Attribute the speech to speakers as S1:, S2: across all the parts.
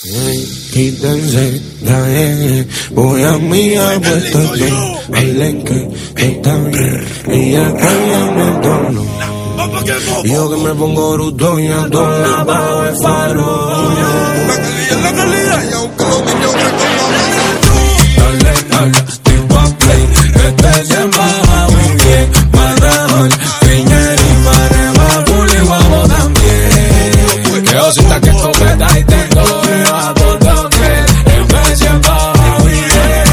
S1: Quítense la voy a mi puesto bien. Bailen que está bien. Y después ya me torno. Yo que me pongo bruto y a toda bajo el faro.
S2: La calidad, y aunque los niños
S1: dale, dale, tipo play. Este siempre va muy bien. Manejón, piñera y marema, puli, guapo también. Que osita que completa y tengo a por doble. Este siempre va muy bien.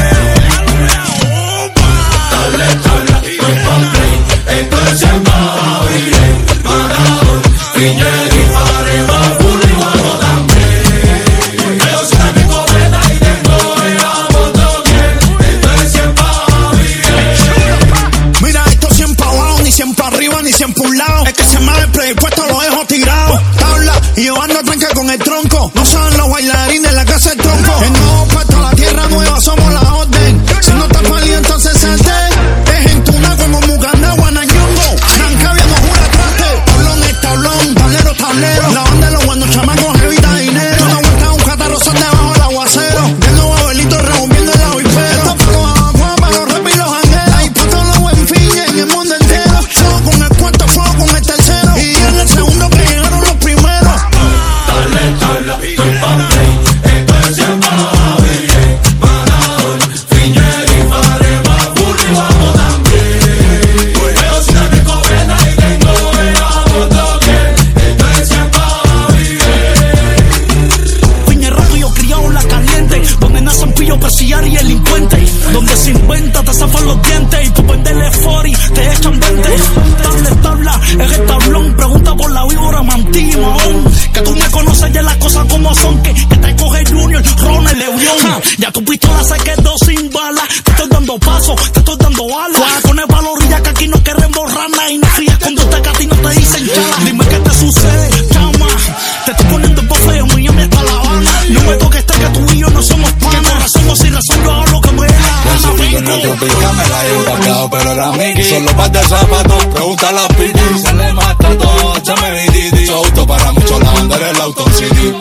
S1: Dale, dale, tipo play. Este siempre va muy bien. Manejón, piñera y marema, puli, guapo también. Que osita que completa y tengo a por doble. Este siempre va muy bien.
S3: Mira, esto siempre abajo, ni siempre arriba, ni siempre un lado. Es que se me el prepuesto, lo dejo tirado. Tabla, y yo ando tranca con el tronco. No son los bailarines, la casa del tronco. El nuevo puesto, la tierra nueva, somos la orden. Si no estás válido, entonces salte. Es en tuna como Muganda, Guanañongo. Arranca, viendo jura traste. Tablón es tablón, tablero, tablero. La banda de los buenos chamacos, evita dinero. Tú no aguantas un catarro, son debajo del aguacero. Tengo abuelito revolviendo el avispero. Esto para los aguas, para los rap y los jangueros. Ahí pa' todos los buen fin en el mundo entero. Fuego con el cuarto, fuego con el tercero. Y en el segundo que llegaron los primeros.
S1: Dale, dale, tu papel, esto es siempre va bien. Manejón, piñera y marema, puli, guapo también. Pero si la que cobrena y tengo a por doble. Esto es siempre va bien.
S3: Piña rápido criado en la caliente, donde nacen pillo, persillar y delincuente, donde se inventa, te zafan los dientes y tú venderle 40, te echan 20. Tabla, es el tablón, pregunta por la víbora, mantí, mahón. Que tú me conoces ya las cosas como son, que te coge Junior, Ronald, León. Ya tu pistola se quedó sin bala, te estoy dando paso, te estoy dando balas. Con el valorilla que aquí no queremos rana y no fías cuando te cati no te dicen chala. Dime qué te sucede, chama, te estoy poniendo por feo, Miami hasta La Habana. No me toques que tú y yo no somos panas. Con razón o sin razón yo hago lo que me da la gana, vengo.
S2: me la he empacado, pero era Mickey. Solo par de zapatos, pregunta a la Piti. Se le mata todo, échame mi Didi. Su auto para muchos, la bandera el Auto City.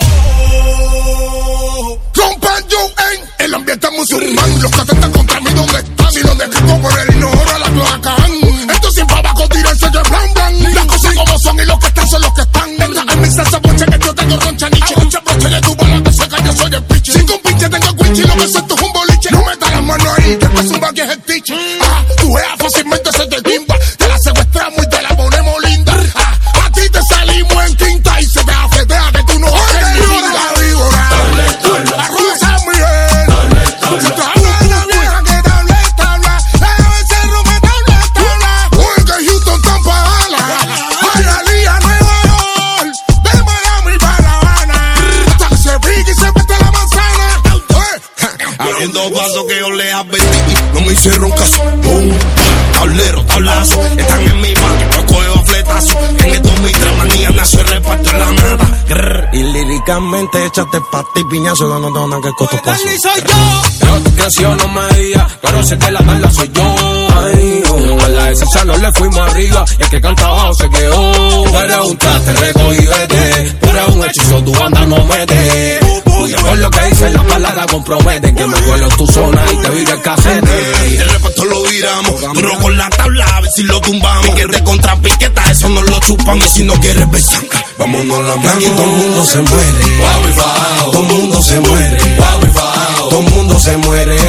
S2: Rompan yo en el ambiente musulmán. Los que atentan contra mí, ¿dónde están? Si los descargo por el inodoro a la cloacán. Esto siempre abajo, tirarse de blan blan. Las cosas como son y los que están son los que están. Entra en mi salsa boche que yo tengo roncha niche. Mucha broche de tu bala que seca, yo soy el piche. Sin un pinche tengo cuichi, lo que siento es un boliche. No metas las manos ahí, que es un baque es el tiche. Tu jea fácilmente se te timba. Te la secuestramos y te la ponemos linda. A ti te salimos en quinta y se te afetea que tú no eres ni linda. Arruza muy bien. Si tú hablas una vieja que te habla, a veces rompe tabla. Uy, que Houston, Tampa, Dallas. Hialeah, Nueva York. De Miami para La Habana. Hasta que se pique y se mete la manzana. Habiendo paso que yo le advertí, no me hicieron caso. Boom, tablero, tablazo. Están en mi mano, yo cojo fletazo. En el 2003 manía nació el reparto en la nada.
S1: Y líricamente échate pata y piñazo, no tengo nada que costo paso.
S3: Soy yo.
S1: Pero tu creación no me diga, pero sé que la mala soy yo. Ay, a la esencia no le fuimos arriba, y el que canta abajo se quedó. Tú eres un traste, recogí vete, tú eres un hechizo, tu banda no mete. Y por lo que dicen las palabras comprometen, que me vuelo en tu zona y te vire el casete.
S2: El reparto lo viramos, duro con la tabla, a ver si lo tumbamos. Piquete contra piqueta, eso no lo chupamos. Y si no quieres ver sangre, vámonos la mano.
S1: Aquí todo el mundo se muere,
S2: Guau y fajao.
S1: todo el mundo se muere,
S2: Guau y fajao.
S1: todo el mundo se muere.